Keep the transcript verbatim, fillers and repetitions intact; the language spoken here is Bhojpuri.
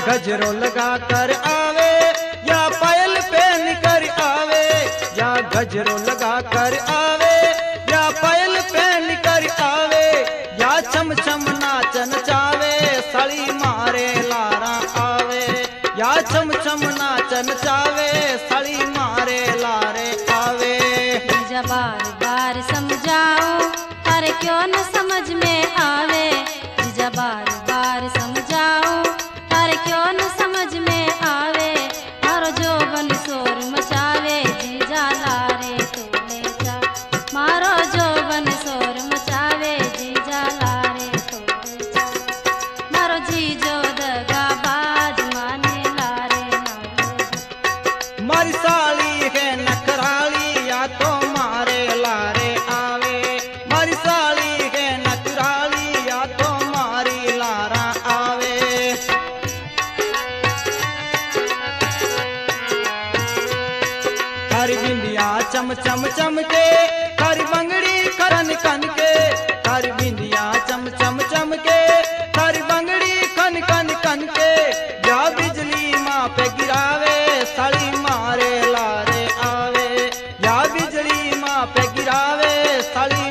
गजरो लगा कर आवे या पायल पहन कर आवे, या गजरो लगा कर आवे या पायल पहन कर आवे, या चम चम नाचन चावे साड़ी मारे लारा आवे, या चम चम नाचन चावे साड़ी मारे लारे आवे। जीजा बार बार समझाओ अरे क्यों न समझ में आवे, जीजा बार बार समझाओ अरे क्यों न समझ में आवे, मारो जोबन शोर मचावे जीजा लारे तोले जा, मारो जोबन शोर मचावे जीजा लारे तोले जा, मारो जीजो दगा बाज माने लारे नाले। मारी साली है नखराली या तो मारे लारे आवे, मारी साली है नखराली या तो मारी लारा आवे। हरी बिंदिया चम चम चम के, हरी बंगड़ी खरन खन के, हरी बिंदिया चम चम चम के, हरी बंगड़ी खन खन खन के, या बिजली माँ पे गिरावे साड़ी मारे लारे आवे, या बिजली माँ पे गिरावे साड़ी